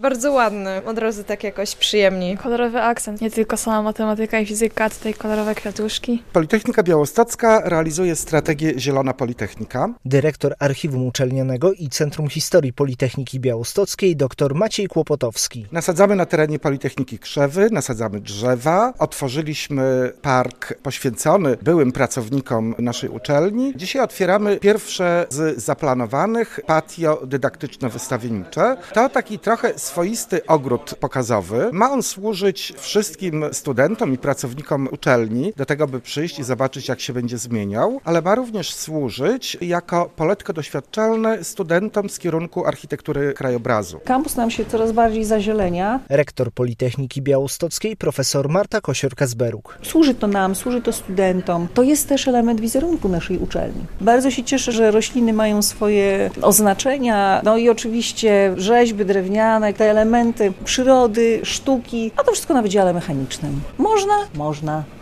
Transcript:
Bardzo ładny, od razu tak jakoś przyjemniej. Kolorowy akcent, nie tylko sama matematyka i fizyka, tutaj kolorowe kwiatuszki. Politechnika Białostocka realizuje strategię Zielona Politechnika. Dyrektor Archiwum Uczelnianego i Centrum Historii Politechniki Białostockiej dr Maciej Kłopotowski. Nasadzamy na terenie Politechniki krzewy, nasadzamy drzewa. Otworzyliśmy park poświęcony byłym pracownikom naszej uczelni. Dzisiaj otwieramy pierwsze z zaplanowanych patio dydaktyczno-wystawiennicze. To taki trochę swoisty ogród pokazowy. Ma on służyć wszystkim studentom i pracownikom uczelni do tego, by przyjść i zobaczyć, jak się będzie zmieniał, ale ma również służyć jako poletko doświadczalne studentom z kierunku architektury krajobrazu. Kampus nam się coraz bardziej zazielenia. Rektor Politechniki Białostockiej profesor Marta Kosior-Kazberuk. Służy to nam, służy to studentom. To jest też element wizerunku naszej uczelni. Bardzo się cieszę, że rośliny mają swoje oznaczenia, no i oczywiście rzeźby drewniane, te elementy przyrody, sztuki, a to wszystko na Wydziale Mechanicznym. Można? Można.